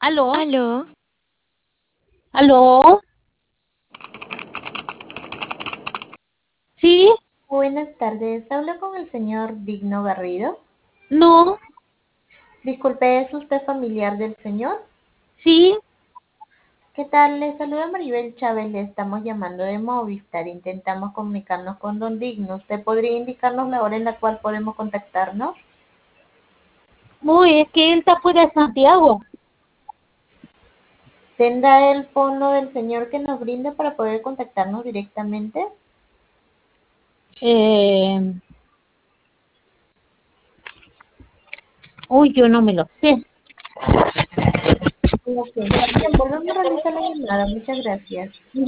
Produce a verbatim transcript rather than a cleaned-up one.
¿Aló? Aló, ¿Aló? ¿Sí? Buenas tardes, hablo con el señor Digno Garrido. ¿No? Disculpe, ¿es usted familiar del señor? ¿Sí? ¿Qué tal? Le saluda Maribel Chávez, le estamos llamando de Movistar. Intentamos comunicarnos con don Digno. ¿Usted podría indicarnos la hora en la cual podemos contactarnos? Uy, es que él está fuera de Santiago. ¿Tendrá el fono del señor que nos brinde para poder contactarnos directamente? Eh, uy, yo no me lo sé. Ok, bien, volvemos a realizar la llamada. Muchas gracias.